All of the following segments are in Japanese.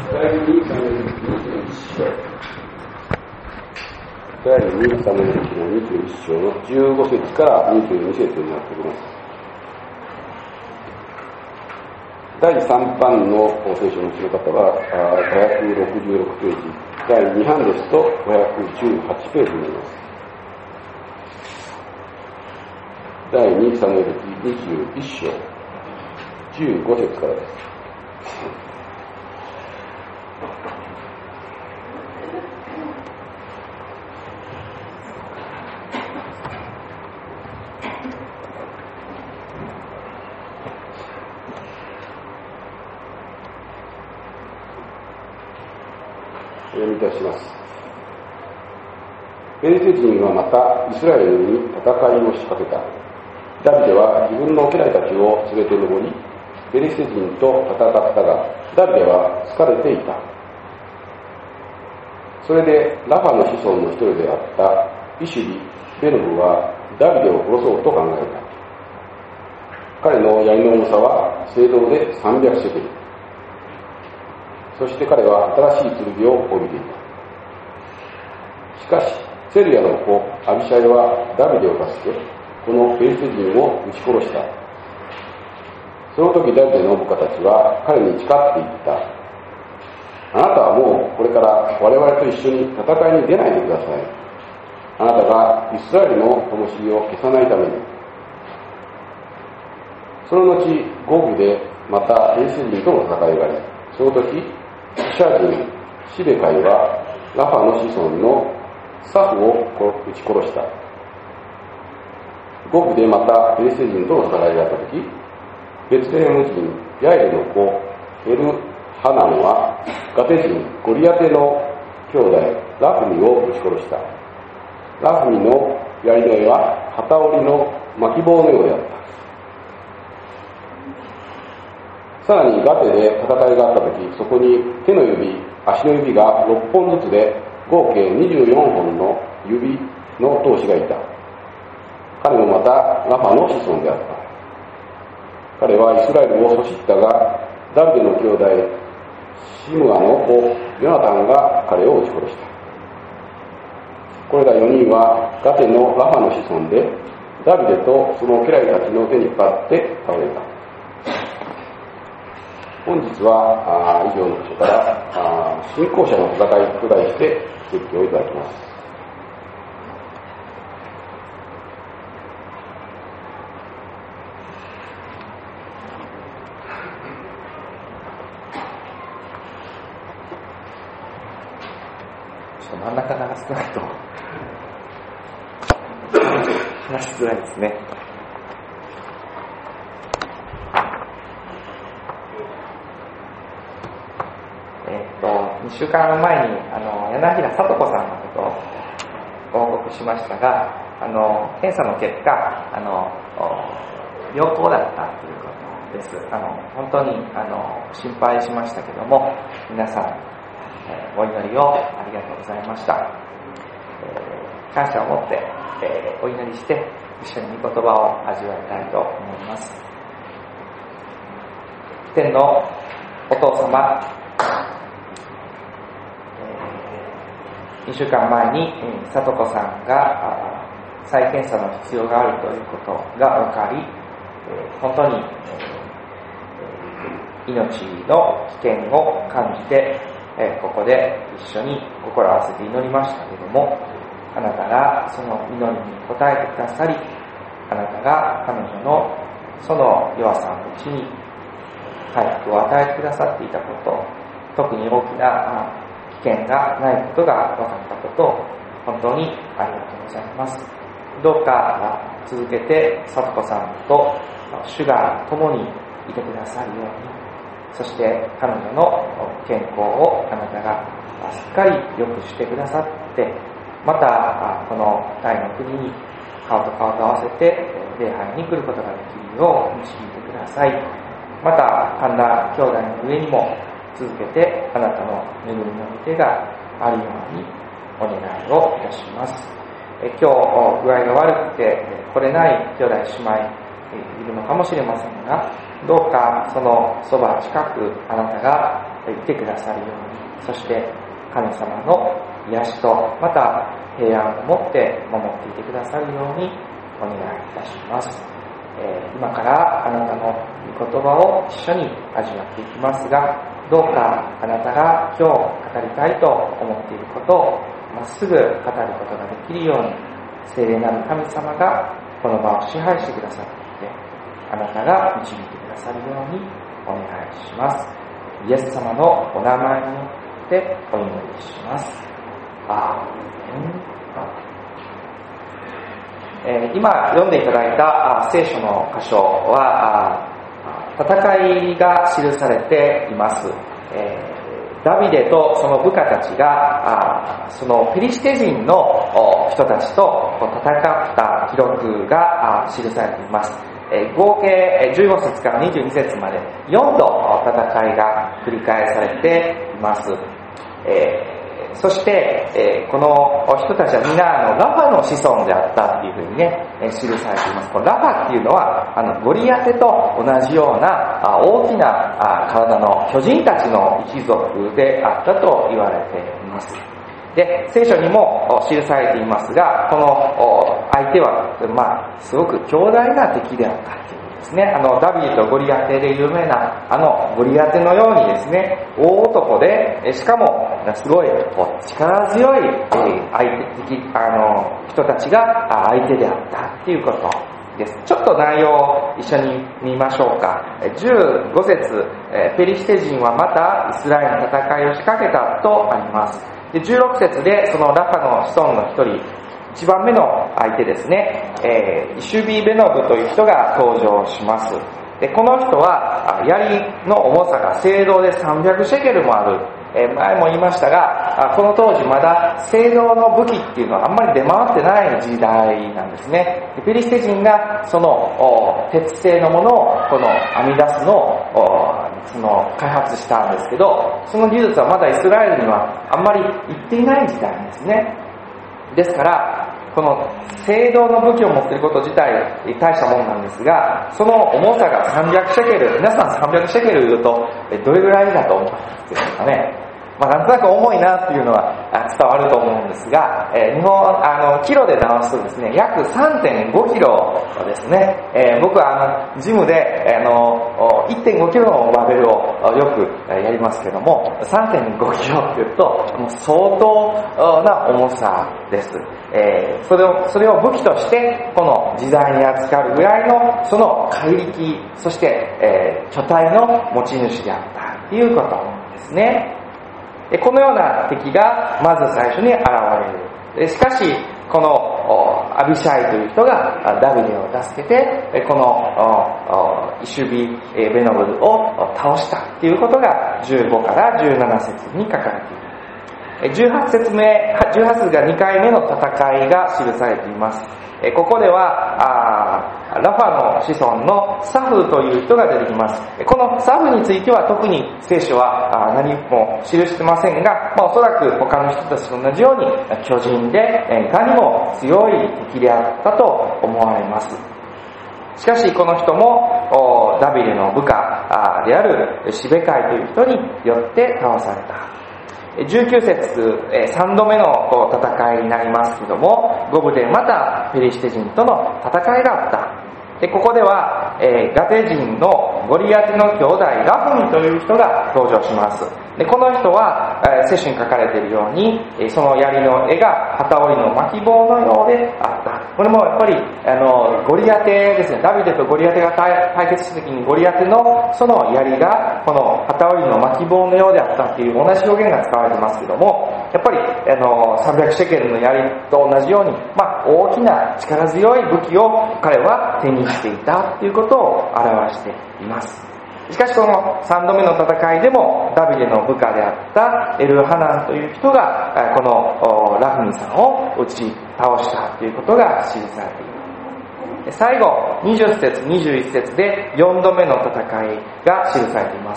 第2サムエル記の21章。第2サムエル記の21章の15節から22節になっております。第3版の聖書の知る方は566ページ、第2版ですと518ページになります。第2サムエル記21章15節からです。お読みいたします。ペリシテ人はまたイスラエルに戦いを仕掛けた。ダビデは自分の家来たちを連れて登り、ペリシテ人と戦ったが、ダビデは疲れていた。それでラファの子孫の一人であったイシュビ・ベノブはダビデを殺そうと考えた。彼の槍の重さは青銅で300シェケル。そして彼は新しい剣を帯びていた。しかし、セルヤの子アビシャイはダビデを助け、このペリシテ人を撃ち殺した。その時ダビデの部下たちは彼に誓っていった。あなたはもうこれから我々と一緒に戦いに出ないでください。あなたがイスラエルの灯火を消さないために。その後、ゴブでまたペリシテ人との戦いがあり、その時、シャー人シベカイはラファの子孫のサフを撃ち殺した。ゴブでまたペリシテ人との戦いがあったとき、ベツレヘム人ヤイルの子エルハナンはガテ人ゴリアテの兄弟ラフミを撃ち殺した。ラフミの槍の柄は旗織りの巻き棒のようであった。さらにガテで戦いがあったとき、そこに手の指、足の指が6本ずつで合計24本の指の闘士がいた。彼もまたラファの子孫であった。彼はイスラエルをそしったが、ダビデの兄弟シムアの子ヨナタンが彼を撃ち殺した。これら4人はガテのラファの子孫で、ダビデとその家来たちの手にかかって倒れた。本日は以上の箇所から信仰者の戦いと題して説教をいただきます。 ちょっと真ん中が少ないと話しづらいですね。2週間前に柳平聡子さんのことをご報告しましたが、検査の結果良好だったということです。本当に心配しましたけども、皆さん、お祈りをありがとうございました。感謝を持って、お祈りして一緒に御言葉を味わいたいと思います。天のお父様、2週間前に聡子さんが再検査の必要があるということが分かり、本当に命の危険を感じて、ここで一緒に心を合わせて祈りましたけれども、あなたがその祈りに応えてくださり、あなたが彼女のその弱さのうちに回復を与えてくださっていたこと、特に大きな危険がないことが分かったことを本当にありがとうございます。どうか続けて聡子さんと主が共にいてくださるように、そして彼女の健康をあなたがしっかり良くしてくださって、またこのタイの国に顔と顔と合わせて礼拝に来ることができるよう導いてください。また神田兄弟の上にも続けてあなたの恵みの御手があるようにお願いをいたします。今日具合が悪くて来れない兄弟姉妹いるのかもしれませんが、どうかそのそば近くあなたがいてくださるように、そして神様の癒しとまた平安を持って守っていてくださるようにお願いいたします。今からあなたの御言葉を一緒に味わっていきますが、どうかあなたが今日語りたいと思っていることをまっすぐ語ることができるように、聖霊なる神様がこの場を支配してくださって、あなたが導いてくださるようにお願いします。イエス様のお名前によってお祈りします。アーメン。今読んでいただいた聖書の箇所は戦いが記されています。ダビデとその部下たちがそのペリシテ人の人たちと戦った記録が記されています。合計15節から22節まで4度戦いが繰り返されています。そして、この人たちは皆ラファの子孫であったっていうふうにね、記されています。このラファっていうのはゴリアテと同じような大きな体の巨人たちの一族であったと言われています。で、聖書にも記されていますが、この相手はすごく強大な敵であったっていうですね。ダビデとゴリアテで有名なゴリアテのようにですね、大男で、しかもすごい力強い人たちが相手であったっていうことです。ちょっと内容を一緒に見ましょうか。15節、ペリシテ人はまたイスラエルの戦いを仕掛けたとあります。で、16節でそのラファの子孫の一人、一番目の相手ですね、イシュビベノブという人が登場します。で、この人は槍の重さが青銅で300シェケルもある。前も言いましたが、この当時まだ青銅の武器っていうのはあんまり出回ってない時代なんですね。ペリシテ人がその鉄製のものをこの編み出すのをその開発したんですけど、その技術はまだイスラエルにはあんまり行っていない時代なんですね。ですからこの青銅の武器を持っていること自体大したもんなんですが、その重さが300シェケル、皆さん300シェケル言うとどれぐらいだと思うんですかね。なんとなく重いなっていうのは伝わると思うんですが、日本キロで直すとですね、約 3.5 キロですね。僕はジムで1.5 キロのバーベルをよくやりますけども、 3.5 キロっていうともう相当な重さです。それを武器としてこの時代に扱うぐらいのその怪力、そして、巨体の持ち主であったということですね。このような敵がまず最初に現れる。しかしこのアビシャイという人がダビデを助けて、このイシュビベノブルを倒したということが15から17節に書かれている。18節が2回目の戦いが記されています。ここではラファの子孫のサフという人が出てきます。このサフについては特に聖書は何も記してませんが、おそらく他の人たちと同じように巨人でいかにも強い敵であったと思われます。しかしこの人もダビデの部下であるシベカイという人によって倒された。19節、3度目の戦いになりますけども、5部でまたペリシテ人との戦いがあった。で、ここでは、ガテ人のゴリアテの兄弟ラフミという人が登場します。で、この人は、聖書に書かれているように、その槍の絵が旗織りの巻棒のようであった。これもやっぱりゴリアテですね。ダビデとゴリアテが対決した時にゴリアテのその槍がこの旗織りの巻棒のようであったっていう同じ表現が使われてますけども、やっぱり300シェケルの槍と同じように、大きな力強い武器を彼は手にしていたということを表しています。しかしこの3度目の戦いでもダビデの部下であったエルハナンという人がこのラフミさんを打ち倒したということが記されています。最後20節21節で4度目の戦いが記されています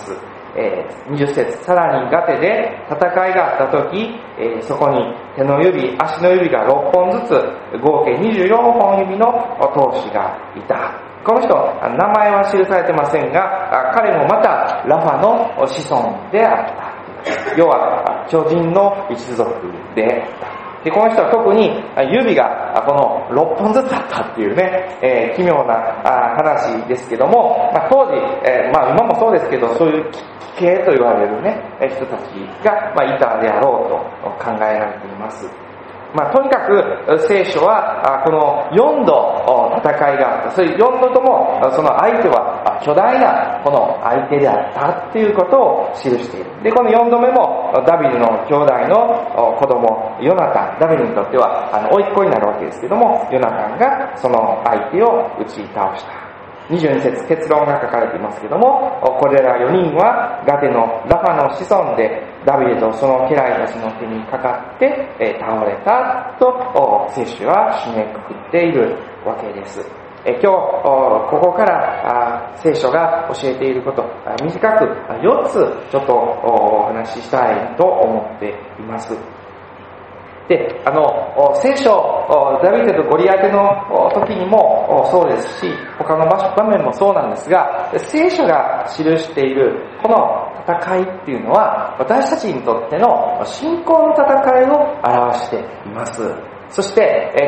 。20節、さらにガテで戦いがあった時、そこに手の指足の指が6本ずつ合計24本指の闘士がいた。この人名前は記されてませんが、彼もまたラファの子孫であった。 要は巨人の一族であった。で、この人は特に指がこの6本ずつあったっていうね、奇妙な話ですけども、当時、今もそうですけど、そういう奇形と言われるね、人たちがいたであろうと考えられています。とにかく聖書はこの4度戦いがあった。それ4度ともその相手は巨大なこの相手であったっていうことを記している。で、この4度目もダビデの兄弟の子供ヨナタン、ダビデにとっては甥っ子になるわけですけども、ヨナタンがその相手を打ち倒した。22節、結論が書かれていますけども、これら4人はガテのラファの子孫で、ダビデとその家来たちの手にかかって倒れたと聖書は締めくくっているわけです。今日ここから聖書が教えていること、短く4つちょっとお話ししたいと思っています。で、聖書、ダビデとゴリアテの時にもそうですし、他の場面もそうなんですが、聖書が記しているこの戦いっていうのは、私たちにとっての信仰の戦いを表しています。そして、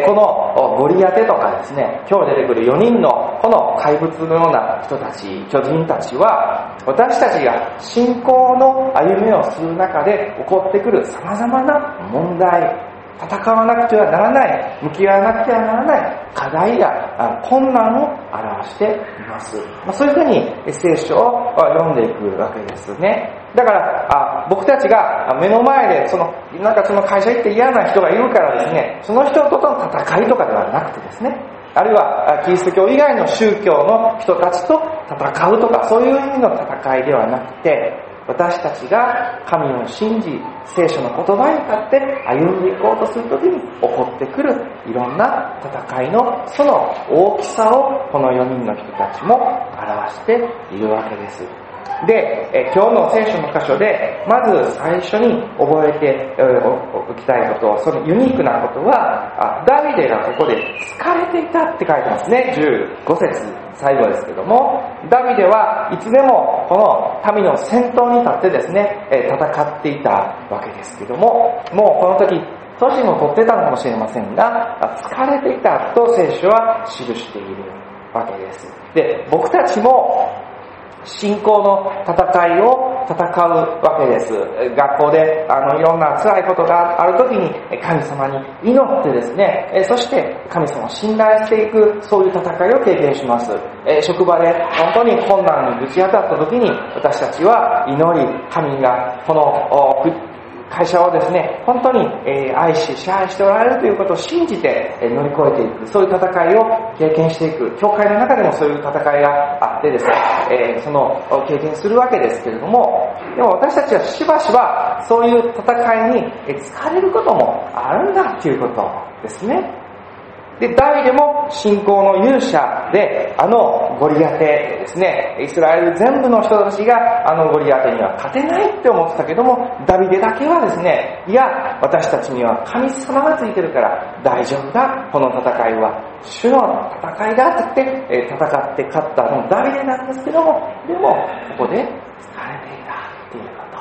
このゴリアテとかですね、今日出てくる4人のこの怪物のような人たち、巨人たちは、私たちが信仰の歩みをする中で起こってくる様々な問題、戦わなくてはならない、向き合わなくてはならない課題や困難を表しています。そういうふうに聖書を読んでいくわけですね。だから僕たちが目の前でその会社行って嫌な人がいるからですね、その人との戦いとかではなくてですね、あるいはキリスト教以外の宗教の人たちと戦うとか、そういう意味の戦いではなくて、私たちが神を信じ、聖書の言葉に立って歩んでいこうとするときに起こってくるいろんな戦いのその大きさをこの4人の人たちも表しているわけです。で、今日の聖書の箇所でまず最初に覚えておきたいこと、そのユニークなことは、ダビデがここで疲れていたって書いてますね。15節最後ですけども、ダビデはいつでもこの民の先頭に立ってですね、戦っていたわけですけども、もうこの時年も取ってたのかもしれませんが、疲れていたと聖書は記しているわけです。で、僕たちも信仰の戦いを戦うわけです。学校でいろんな辛いことがあるときに神様に祈ってですね、そして神様を信頼していく、そういう戦いを経験します。職場で本当に困難にぶち当たったときに私たちは祈り、神がこの会社をですね、本当に愛し支配しておられるということを信じて乗り越えていく、そういう戦いを経験していく。教会の中でもそういう戦いがあってですね、その経験するわけですけれども、でも私たちはしばしばそういう戦いに疲れることもあるんだっていうことですね。で、ダビデも信仰の勇者で、ゴリアテですね、イスラエル全部の人たちがゴリアテには勝てないって思ってたけども、ダビデだけはですね、いや、私たちには神様がついてるから大丈夫だ、この戦いは主の戦いだって言って戦って勝ったのダビデなんですけども、でもここで疲れていたっていうこと。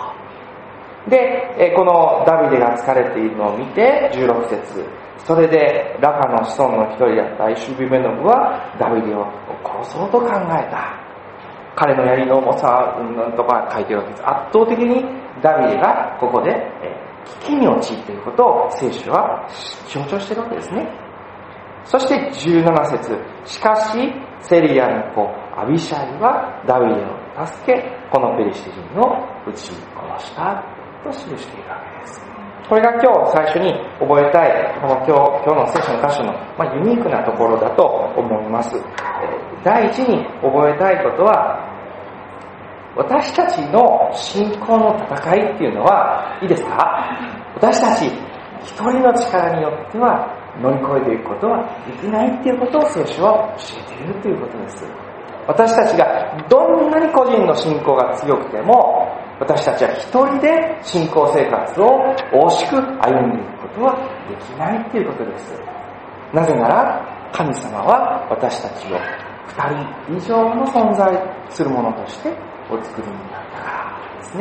で、このダビデが疲れているのを見て、16節、それでラファの子孫の一人だったイシュビベノブはダビデを殺そうと考えた。彼の槍の重さとか書いてるわけです。圧倒的にダビデがここで危機に陥っていることを聖書は強調しているわけですね。そして17節、しかしセリアの子アビシャイはダビデを助け、このペリシテ人を撃ち殺したと記しているわけです。これが今日最初に覚えたい、この今日の聖書の箇所の、ユニークなところだと思います。第一に覚えたいことは、私たちの信仰の戦いっていうのは、いいですか？私たち一人の力によっては乗り越えていくことはできないっていうことを聖書は教えているということです。私たちがどんなに個人の信仰が強くても、私たちは一人で信仰生活を大しく歩んでいくことはできないということです。なぜなら神様は私たちを二人以上の存在するものとしてお作りになったからですね。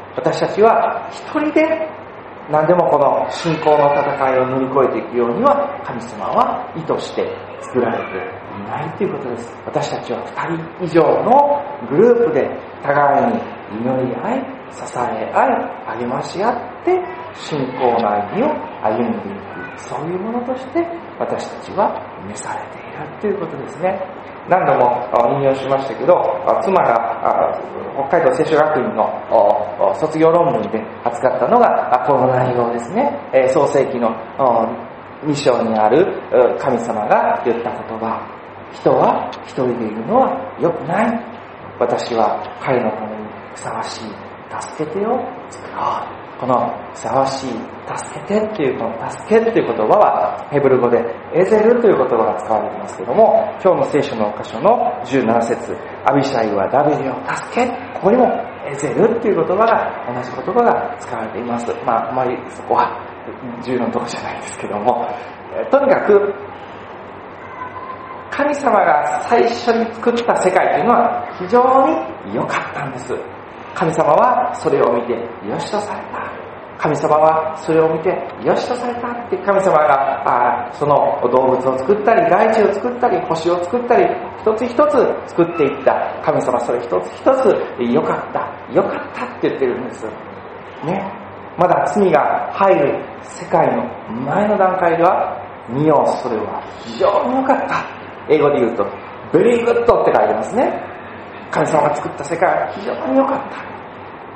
私たちは一人で何でもこの信仰の戦いを乗り越えていくようには神様は意図して作られていないということです。私たちは2人以上のグループで互いに祈り合い、支え合い、励まし合って信仰の歩みを歩んでいく、そういうものとして私たちは召されているということですね。何度も引用しましたけど、妻が北海道聖書学院の卒業論文で扱ったのがこの内容ですね。創世記の2章にある神様が言った言葉、人は一人でいるのは良くない。私は彼のためにふさわしい助け手を作ろう。このふさわしい助けてっていう、この助けっていう言葉はヘブル語でエゼルという言葉が使われていますけども、今日の聖書の箇所の17節、アビシャイはダビデを助け、ここにもエゼルっていう言葉が、同じ言葉が使われています。あまりそこは重要なところじゃないんですけども、とにかく神様が最初に作った世界というのは非常に良かったんです。神様はそれを見て良しとされた。神様はそれを見て良しとされたって、神様がその動物を作ったり、大地を作ったり、星を作ったり、一つ一つ作っていった神様、それ一つ一つ良かったって言ってるんですね。まだ罪が入る世界の前の段階では、見よう、それは非常に良かった。英語で言うとベリーグッドって書いてますね。神様が作った世界は非常に良かった。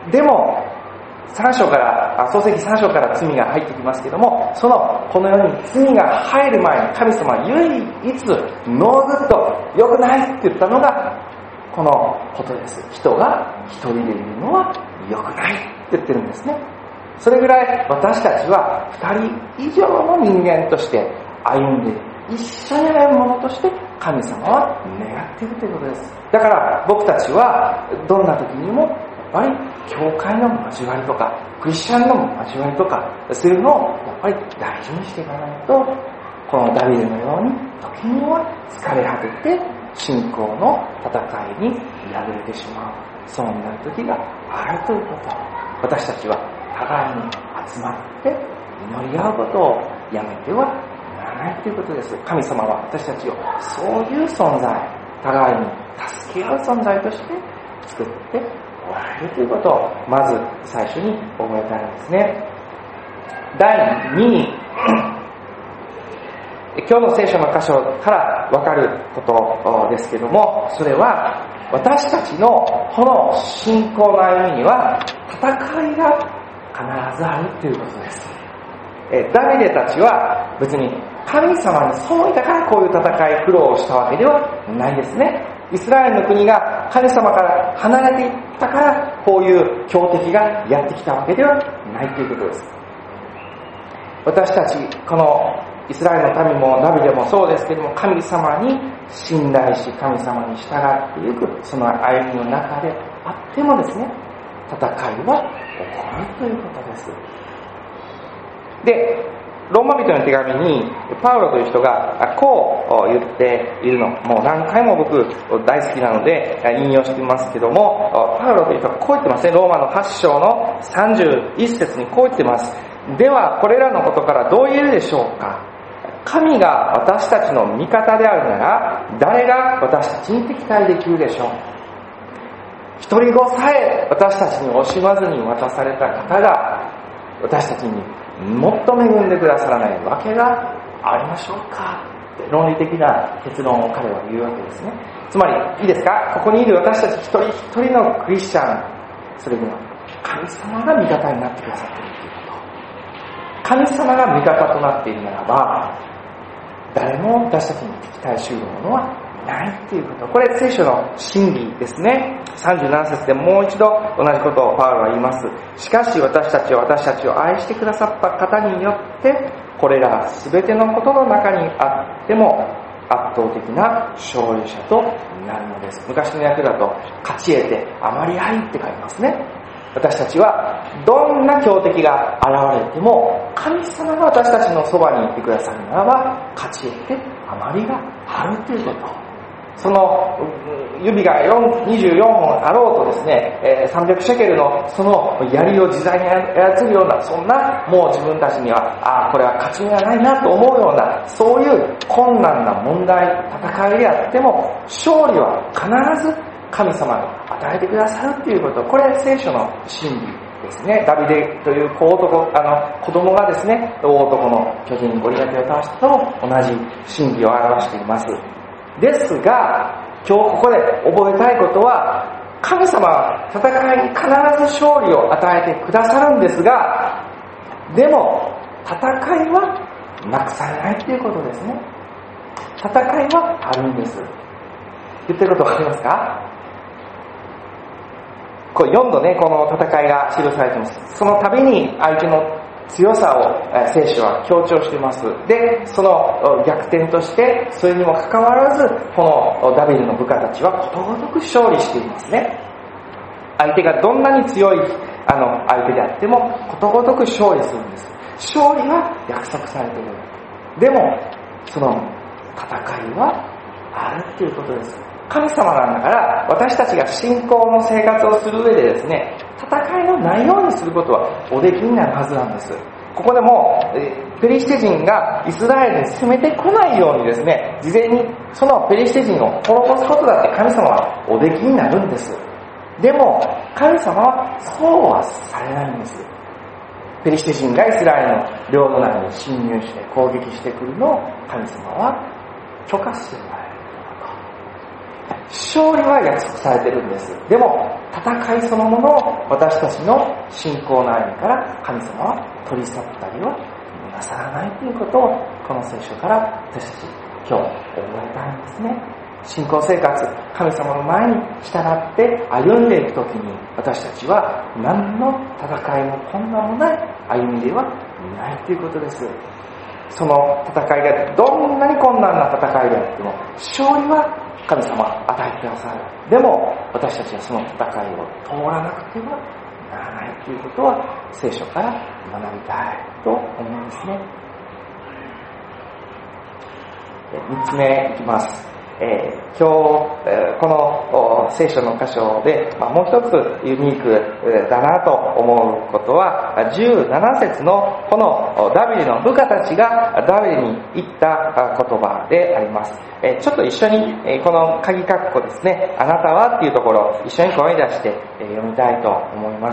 でも創世記3章から罪が入ってきますけども、このように罪が入る前に神様は唯一ノーグッド、良くないって言ったのがこのことです。人が一人でいるのは良くないって言ってるんですね。それぐらい私たちは2人以上の人間として歩んでいる、一緒に歩むものとして神様は願っているということです。だから僕たちはどんな時にもやっぱり教会の交わりとかクリスチャンの交わりとかそういうのをやっぱり大事にしていかないと、このダビデのように時には疲れ果てて信仰の戦いに敗れてしまう、そうなる時があるということ。私たちは互いに集まって祈り合うことをやめてはならないということです。神様は私たちをそういう存在、互いに助け合う存在として作っておられるということをまず最初に覚えたいんですね。第2に今日の聖書の箇所から分かることですけども、それは私たちのこの信仰の歩みには戦いが必ずあるということです。ダビデたちは別に神様にそういたからこういう戦い苦労をしたわけではないですね。イスラエルの国が神様から離れていったからこういう強敵がやってきたわけではないということです。私たちこのイスラエルの民もダビデもそうですけども、神様に信頼し神様に従っていくその歩みの中であってもですね、戦いは起こるということです。で、ローマ人の手紙にパウロという人がこう言っているの、もう何回も僕大好きなので引用していますけども、パウロという人がこう言ってますね。ローマの8章の31節にこう言ってます。ではこれらのことからどう言えるでしょうか。神が私たちの味方であるなら誰が私たちに敵対できるでしょう。一人子さえ私たちに惜しまずに渡された方が私たちにもっと恵んでくださらないわけがありましょうか。論理的な結論を彼は言うわけですね。つまりいいですか、ここにいる私たち一人一人のクリスチャン、それには神様が味方になってくださっているということ。神様が味方となっているならば誰も私たちに敵対しうるものはないということ。これ聖書の真理ですね。37節でもう一度同じことをパウロは言います。しかし私たちは私たちを愛してくださった方によってこれら全てのことの中にあっても圧倒的な勝利者となるのです。昔の訳だと勝ち得てあまり愛って書いてますね。私たちはどんな強敵が現れても神様が私たちのそばにいてくださるならば勝ち得てあまりがあるということ。 その指が24本あろうとですね、300シェケルのその槍を自在に操るような、そんなもう自分たちには、これは勝ち目がないなと思うような、そういう困難な問題、戦いであっても、勝利は必ず神様が与えてくださるっていうこと、これ聖書の真理ですね。ダビデという子供がですね、大男の巨人ゴリラテを倒したとも同じ真理を表しています。ですが、今日ここで覚えたいことは、神様は戦いに必ず勝利を与えてくださるんですが、でも戦いはなくされないということですね。戦いはあるんです。言ってることわかりますか？これ4度ね、この戦いが記されています。その度に相手の強さを聖書は強調しています。で、その逆転として、それにもかかわらず、このダビデの部下たちはことごとく勝利していますね。相手がどんなに強い相手であっても、ことごとく勝利するんです。勝利は約束されている。でも、その戦いはあるっていうことです。神様なんだから、私たちが信仰の生活をする上でですね、戦いのないようにすることはおできになるはずなんです。ここでもペリシテ人がイスラエルに攻めてこないようにですね、事前にそのペリシテ人を滅ぼすことだって神様はおできになるんです。でも神様はそうはされないんです。ペリシテ人がイスラエルの領土内に侵入して攻撃してくるのを神様は許可しておられる。勝利は約束されているんです。でも戦いそのものを私たちの信仰の歩みから神様は取り去ったりはなさらないということをこの聖書から私たち今日覚えたいんですね。信仰生活、神様の前に従って歩んでいくときに私たちは何の戦いも困難もない歩みではないということです。その戦いがどんなに困難な戦いであっても勝利は神様与えてくださる。でも私たちはその戦いを通らなくてはならないということは聖書から学びたいと思うんですね。3つ目いきます。今日この聖書の箇所でもう一つユニークだなと思うことは17節のこのダビデの部下たちがダビデに言った言葉であります。ちょっと一緒にこの鍵括弧ですね、あなたはっていうところ一緒に声に出して読みたいと思います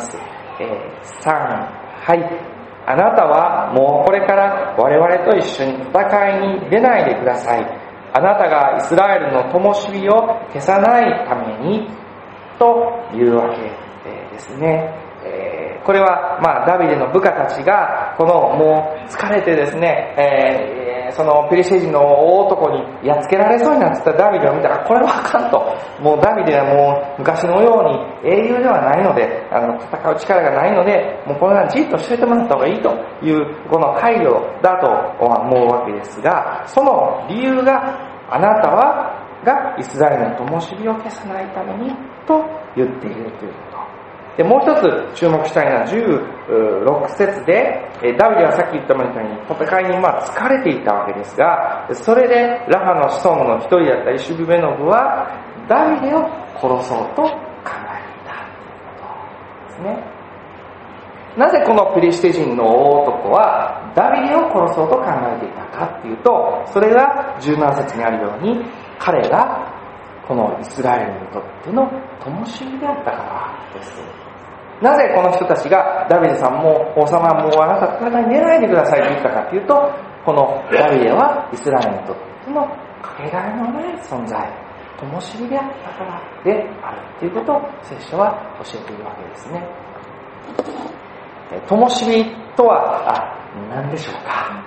。3、はい。あなたはもうこれから我々と一緒に戦いに出ないでください。あなたがイスラエルの灯火を消さないためにというわけですね。これはダビデの部下たちがこのもう疲れてですね、そのペリシテ人の大男にやっつけられそうになってたダビデを見たらこれはあかんと、もうダビデはもう昔のように英雄ではないので戦う力がないのでもうこれはじっとしておいてもらった方がいいというこの配慮だと思うわけですが、その理由があなたがイスラエルの灯火を消さないためにと言っているということで、もう一つ注目したいのは16節でダビデはさっき言ったみたいに戦いに疲れていたわけですが、それでラハの子孫の一人だったイシュビベノブはダビデを殺そうと考えていたということですね。なぜこのペリシテ人の大男はダビデを殺そうと考えていたかっていうと、それが17節にあるように彼がこのイスラエルにとっての灯火であったからです。なぜこの人たちがダビデさんも王様もうあなた戦いに出ないでくださいと言ったかというと、このダビデはイスラエルにとってのかけがえのない存在、灯火であったからであるということを聖書は教えているわけですね。灯火とは何でしょうか。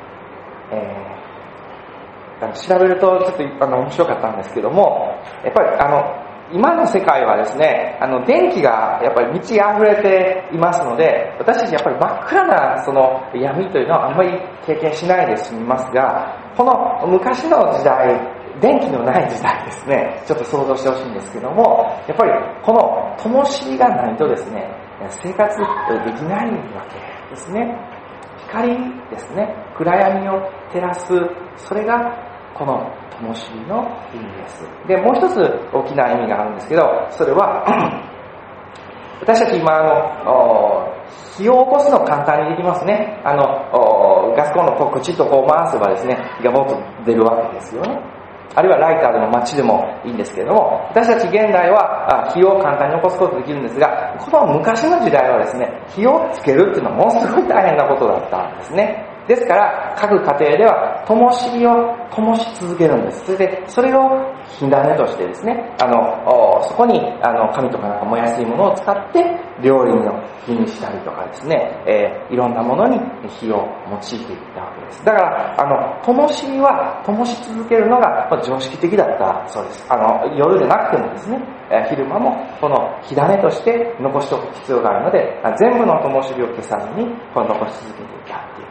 調べるとちょっと面白かったんですけども、やっぱり今の世界はですね、電気がやっぱり満ち溢れていますので、私たちやっぱり真っ暗なその闇というのはあんまり経験しないで済みますが、この昔の時代、電気のない時代ですね、ちょっと想像してほしいんですけども、やっぱりこの灯火がないとですね、生活できないわけですね。光ですね、暗闇を照らす、それがこの灯火の意味です。で、もう一つ大きな意味があるんですけど、それは私たち今火を起こすの簡単にできますね。ガスコンロを口と回せばですね、火がボッと出るわけですよね。あるいはライターでもマッチでもいいんですけれども、私たち現代は火を簡単に起こすことができるんですが、この昔の時代はですね、火をつけるっていうのはものすごい大変なことだったんですね。ですから各家庭では灯火を灯し続けるんです。それを火種としてですね、そこに紙とかなんか燃やすいものを使って料理の火にしたりとかですね、いろんなものに火を用いていったわけです。だから灯火は灯し続けるのが常識的だったそうです。夜でなくてもですね、昼間もこの火種として残しておく必要があるので、全部の灯火を消さずに残し続けていたっていう。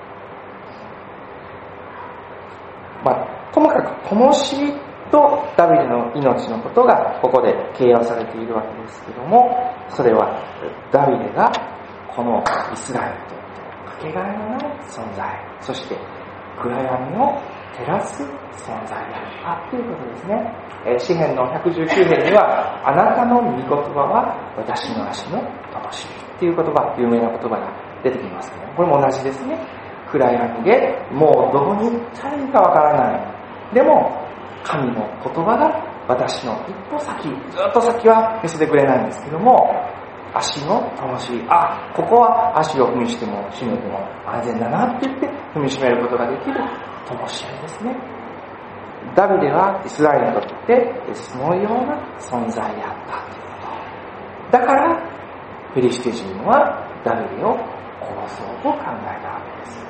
ともかく灯火とダビデの命のことがここで形容されているわけですけども、それはダビデがこのイスラエルとかけがえのない存在、そして暗闇を照らす存在であるということですね。詩編の119編には、あなたの御言葉は私の足の灯火っていう言葉、有名な言葉が出てきますけど、これも同じですね。暗闇でもうどこに行ったらいいかわからない。でも神の言葉が私の一歩先、ずっと先は見せてくれないんですけども、足の灯火、ここは足を踏みしめても安全だなって言って踏みしめることができる灯火ですね。ダビデはイスラエルにとってそのような存在であったということ。だからフィリシテ人はダビデを殺そうと考えたわけです。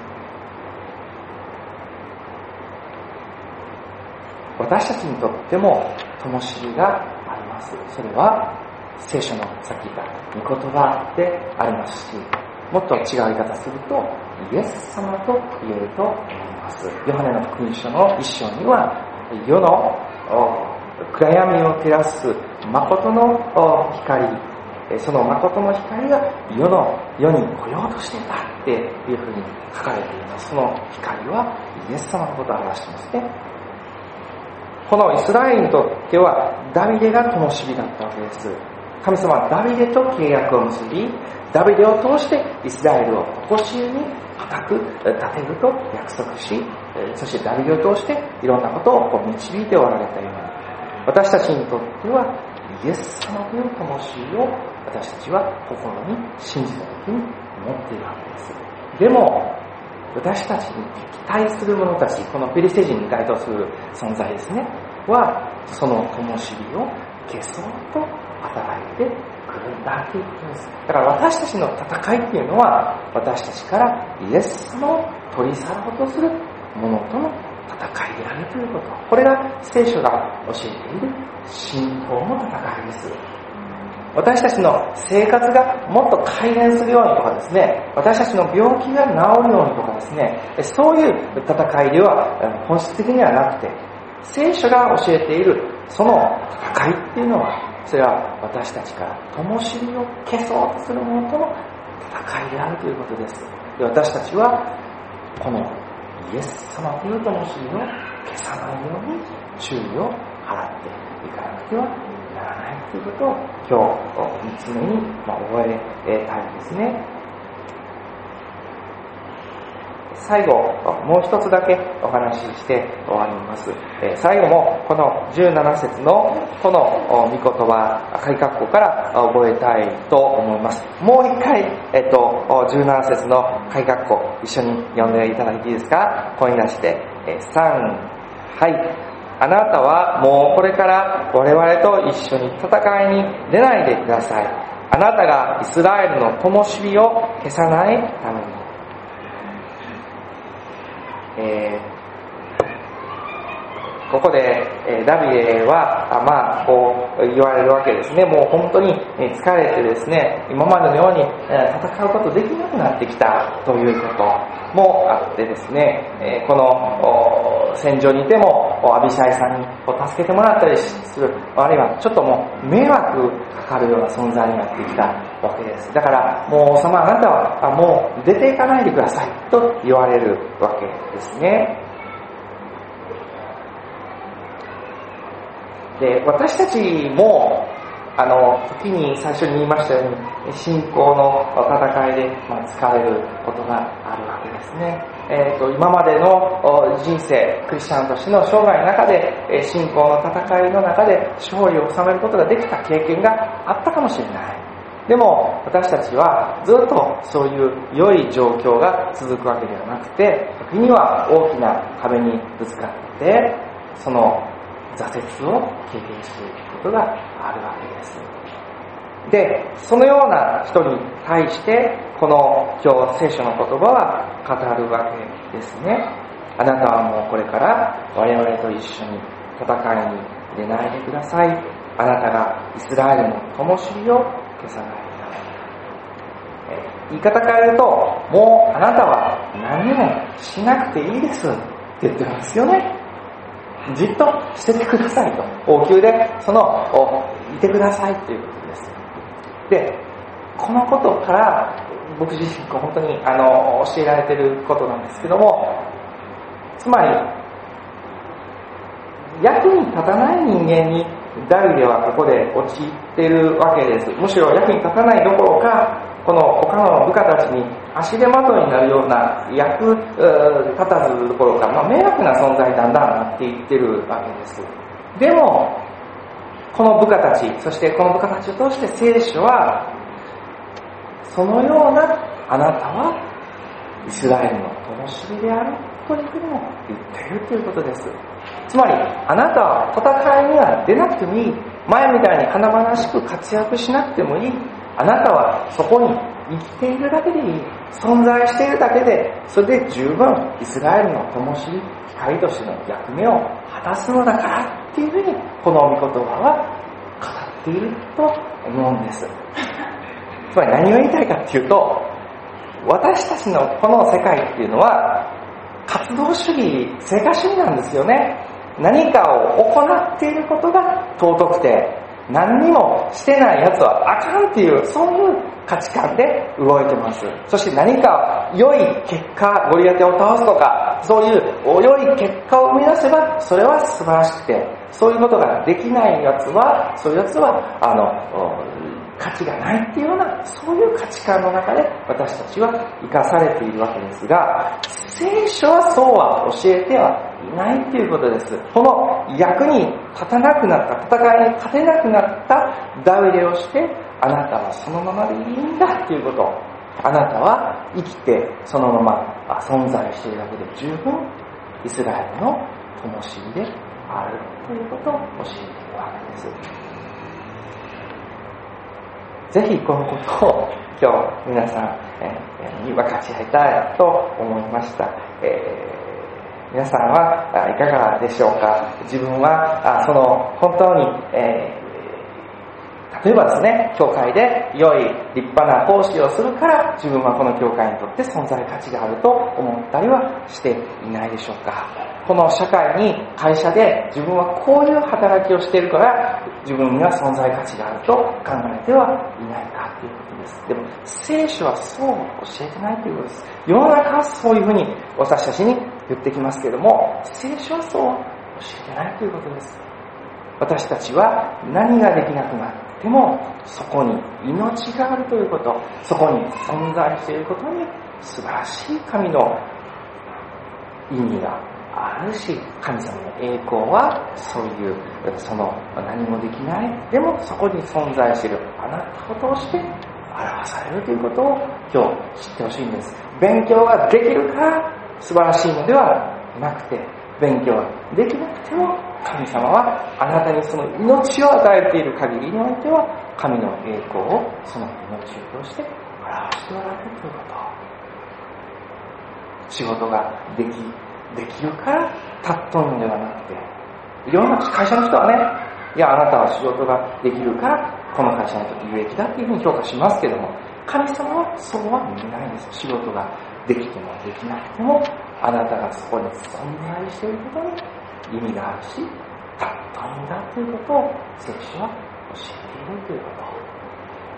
私たちにとっても灯火があります。それは聖書のさっき言った御言葉でありますし、もっと違う言い方するとイエス様と言えると思います。ヨハネの福音書の一章には、世の暗闇を照らす誠の光、その誠の光が世に来ようとしていたっていうふうに書かれています。その光はイエス様のことを表していますね。このイスラエルにとってはダビデが灯火だったわけです。神様はダビデと契約を結び、ダビデを通してイスラエルを常しえに固く立てると約束し、そしてダビデを通していろんなことを導いておられたように、私たちにとってはイエス様という灯火を私たちは心に信じた時に持っているわけです。でも私たちに敵対する者たち、このフィリシテ人に該当する存在ですね、はその灯火を消そうと働いてくるんだということです。だから私たちの戦いっていうのは、私たちからイエス様を取り去ろうとする者との戦いであるということ。これが聖書が教えている信仰の戦いです。私たちの生活がもっと改善するようにとかですね、私たちの病気が治るようにとかですね、そういう戦いでは本質的にはなくて、聖書が教えているその戦いっていうのは、それは私たちから灯火を消そうとする者との戦いであるということです。で、私たちはこのイエス様という灯火を消さないように注意を払っていかなくてはならないということを今日3つ目に覚えたいですね。最後もう一つだけお話しして終わります。最後もこの17節のこの御言葉開括弧から覚えたいと思います。もう一回17節の開括弧一緒に読んでいただいていいですか。声に出して3、はい。あなたはもうこれから我々と一緒に戦いに出ないでください。あなたがイスラエルの灯火を消さないために。ここでダビデはこう言われるわけですね。もう本当に疲れてですね、今までのように戦うことできなくなってきたということもあってですね、この戦場にいてもアビシャイさんに助けてもらったりする、あるいはちょっともう迷惑かかるような存在になってきたわけです。だからもう王様、あなたはもう出ていかないでくださいと言われるわけですね。 で、私たちも時に最初に言いましたように、信仰の戦いで、疲れることがあるわけですね。今までの人生、クリスチャンとしての生涯の中で、信仰の戦いの中で勝利を収めることができた経験があったかもしれない。でも私たちはずっとそういう良い状況が続くわけではなくて、時には大きな壁にぶつかってその挫折を経験していくことがあるわけです。で、そのような人に対してこの今日聖書の言葉は語るわけですね。あなたはもうこれから我々と一緒に戦いに出ないでください。あなたがイスラエルの灯火を消さないために。言い方変えると、もうあなたは何もしなくていいですって言ってますよね。じっとしててくださいと。王宮でいてくださいということです。で、このことから僕自身本当に教えられていることなんですけども、つまり役に立たない人間にダビデはここで陥っているわけです。むしろ役に立たないどころか、この他の部下たちに足手まといになるような役立たずどころか、迷惑な存在にだんだんなっていってるわけです。でもこの部下たち、そしてこの部下たちを通して聖書はそのようなあなたはイスラエルの灯火であるというふうにも言っているということです。つまりあなたは戦いには出なくてもいい、前みたいに華々しく活躍しなくてもいい、あなたはそこに生きているだけでいい、存在しているだけでそれで十分イスラエルの灯火、光としての役目を果たすのだからっていうふうにこの御言葉は語っていると思うんです。つまり何を言いたいかっていうと、私たちのこの世界っていうのは活動主義、成果主義なんですよね。何かを行っていることが尊くて、何にもしてないやつはあかんっていう、そういう価値観で動いてます。そして何か良い結果、ゴリアテを倒すとか、そういう良い結果を生み出せばそれは素晴らしくて、そういうことができないやつは、そういうやつは価値がないっていうような、そういう価値観の中で私たちは生かされているわけですが、聖書はそうは教えてはいないということです。この役に立たなくなった、戦いに勝てなくなったダビデをして、あなたはそのままでいいんだということ、あなたは生きてそのまま存在しているだけで十分イスラエルの灯火であるということを教えているわけです。ぜひこのことを今日皆さんに分かち合いたいと思いました。皆さんはいかがでしょうか。自分は本当に、例えばですね、教会で良い立派な奉仕をするから自分はこの教会にとって存在価値があると思ったりはしていないでしょうか。この社会に、会社で自分はこういう働きをしているから自分には存在価値があると考えてはいないかということです。でも聖書はそう教えてないということです。世の中はそういうふうに私たちに言ってきますけれども、聖書はそう教えてないということです。私たちは何ができなくなってもそこに命があるということ、そこに存在していることに素晴らしい神の意味があるし、神様の栄光はそういう何もできない、でもそこに存在しているあなたを通して表されるということを今日知ってほしいんです。勉強ができるから素晴らしいのではなくて、勉強ができなくても神様はあなたにその命を与えている限りにおいては神の栄光をその命を通して表しておられるということ。仕事ができるからたっといのではなくて、いろんな会社の人はね、いやあなたは仕事ができるからこの会社にとって有益だっていうふうに評価しますけども、神様はそうは見ないんです。仕事ができてもできなくてもあなたがそこに存在していることに意味があるし、たっといんだということを聖書は教えているということ。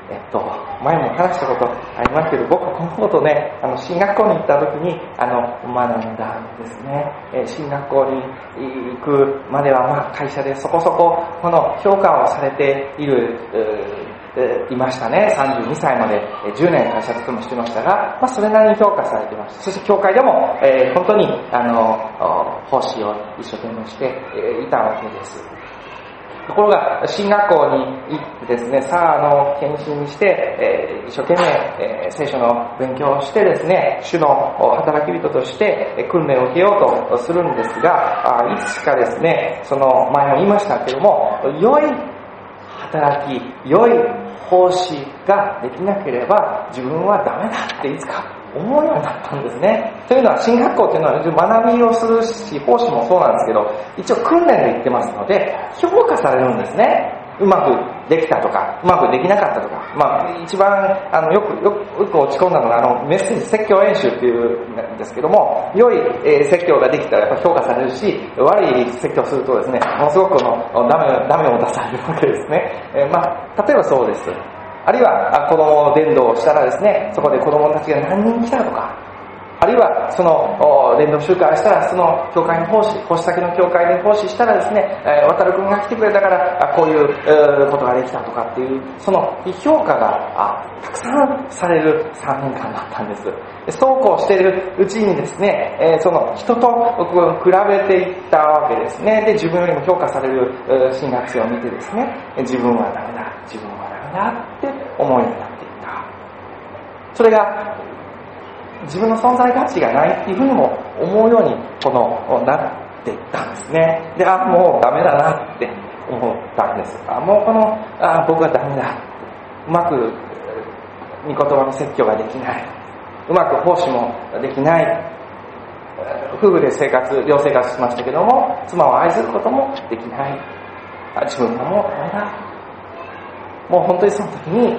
前も話したことありますけど、僕はこのことね、進学校に行った時に、学んだんですね。進学校に行くまでは、会社でそこそこ、この評価をされていましたね。32歳まで10年会社勤めしてましたが、それなりに評価されていました。そして教会でも、本当に、奉仕を一生懸命していたわけです。ところが、進学校に行ってですね、さあ、献身して、一生懸命、聖書の勉強をしてですね、主の働き人として訓練を受けようとするんですが、いつしかですね、その前も言いましたけども、良い働き、良い奉仕ができなければ自分はダメだっていつか思うようになったんですね。というのは、進学校というのは学びをするし、奉仕もそうなんですけど、一応訓練で言ってますので、評価されるんですね。うまくできたとか、うまくできなかったとか。一番よく落ち込んだのがメッセージ説教演習っていうんですけども、良い説教ができたらやっぱ評価されるし、悪い説教するとですね、ものすごくダメを出されるわけですね。例えばそうです。あるいは子供伝道をしたらですね、そこで子供たちが何人来たとか、あるいはその伝道集会したら、その教会に奉仕先の教会に奉仕したらですね、渡る君が来てくれたからこういうことができたとかっていう、その評価がたくさんされる3年間だったんです。そうこうしているうちにですね、その人と比べていったわけですね。で、自分よりも評価される進学生を見てですね、自分はダメだって思うようになっていった。それが自分の存在価値がないっていうふうにも思うようになっていったんですね。で、もうダメだなって思ったんです。もう僕はダメだ。うまく御言葉の説教ができない。うまく奉仕もできない。夫婦で寮生活しましたけども、妻を愛することもできない。自分はもうダメだ。もう本当にその時に、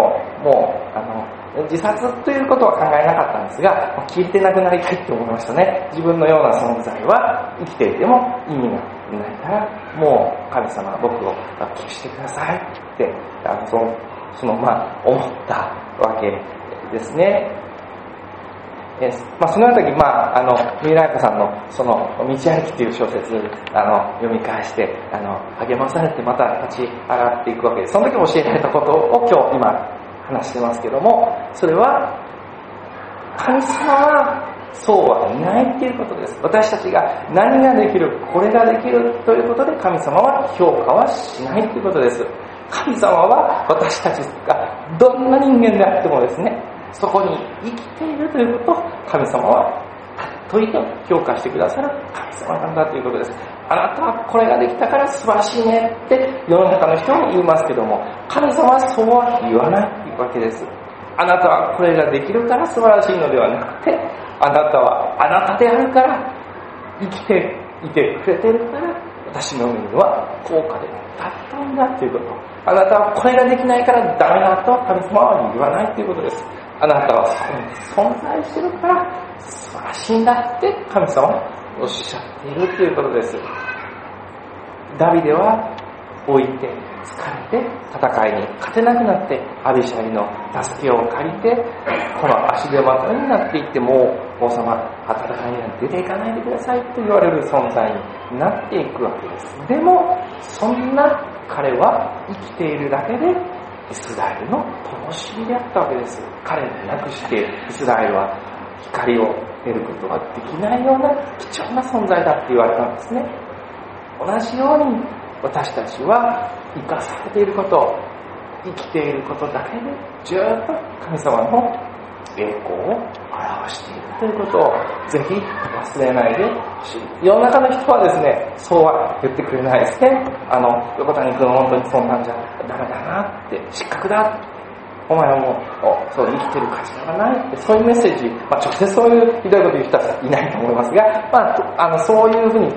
自殺ということは考えなかったんですが、消えてなくなりたいって思いましたね。自分のような存在は生きていても意味がないから、もう神様は僕を消してくださいって、思ったわけですね。その時、三浦彩子さんのその道歩きっていう小説読み返して励まされてまた立ち上がっていくわけです。その時教えられたことを今話してますけども、それは神様はそうはいないっていうことです。私たちが何ができる、これができるということで神様は評価はしないということです。神様は私たちがどんな人間であってもですね、そこに生きているということを神様はといて評価してくださる神様なんだということです。あなたはこれができたから素晴らしいねって世の中の人は言いますけども、神様はそうは言わないというわけです。あなたはこれができるから素晴らしいのではなくて、あなたはあなたであるから、生きていてくれているから私の目には高価でだったんだということ。あなたはこれができないからダメだと神様は言わないということです。あなたはそこに存在しているから素晴らしいんだって神様はおっしゃっているということです。ダビデは老いて疲れて戦いに勝てなくなって、アビシャイの助けを借りてこの足手まといになっていって、もう王様戦いには出ていかないでくださいと言われる存在になっていくわけです。でもそんな彼は生きているだけでイスラエルの灯火であったわけです。彼になくしてイスラエルは光を得ることができないような貴重な存在だって言われたんですね。同じように私たちは生かされていること、生きていることだけでずっと神様の栄光を表しているということをぜひ忘れないでほしい。世の中の人はですね、そうは言ってくれないですね。横谷君は本当にそんなんじゃダメだなって、失格だ、お前はもうそう生きてる価値がないって、そういうメッセージ、直接そういうひどいこと言う人はいないと思いますが、そういうふうに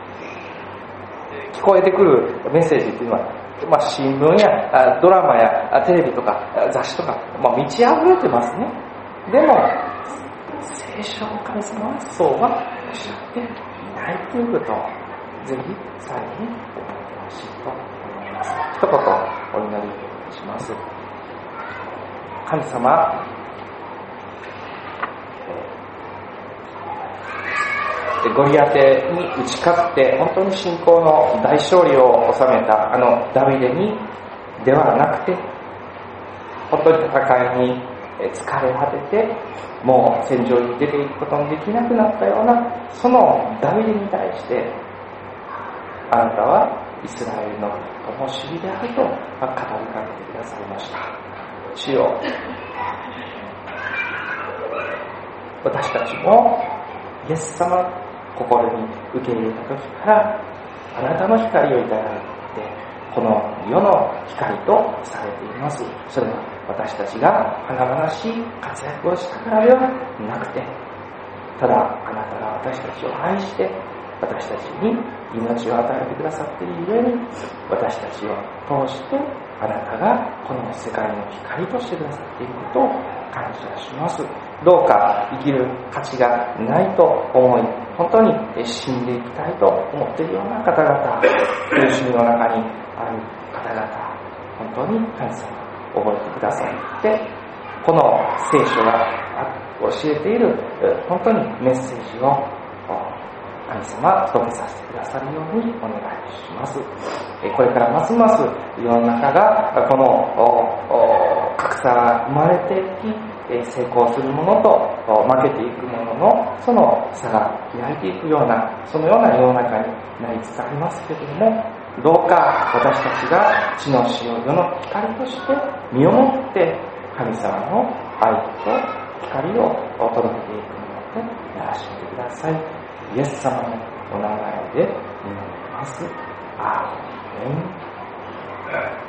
聞こえてくるメッセージっていうのは、新聞やドラマやテレビとか雑誌とか、満ち溢れてますね。でも聖書の神様はそうはおっしゃっていないということをぜひ最後に覚えてほしいと思います。一言お祈りします。 神様、ゴリアテに打ち勝って本当に信仰の大勝利を収めたダビデにではなくて、本当に戦いに疲れ果ててもう戦場に出ていくことのできなくなったようなそのダビデに対して、あなたはイスラエルの灯火であると語りかけてくださいました。主よ、私たちもイエス様心に受け入れた時からあなたの光をいただいて、この世の光とされています。それは私たちが華々しい活躍をしたからではなくて、ただあなたが私たちを愛して私たちに命を与えてくださっているゆえに、私たちを通してあなたがこの世界の光としてくださっていることを感謝します。どうか生きる価値がないと思い、本当に死んでいきたいと思っているような方々、苦しみの中にある方々、本当に神様覚えてくださって、この聖書が教えている本当にメッセージを神様届けさせてくださるようにお願いします。これからますます世の中がこの格差が生まれていき、成功するものと負けていくもののその差が開いていくような、そのような世の中になりつつありますけれども、どうか私たちが地の塩世の光として身をもって神様の愛と光を届けていくのでならしてください。イエス様のお名前で祈ります。アーメン。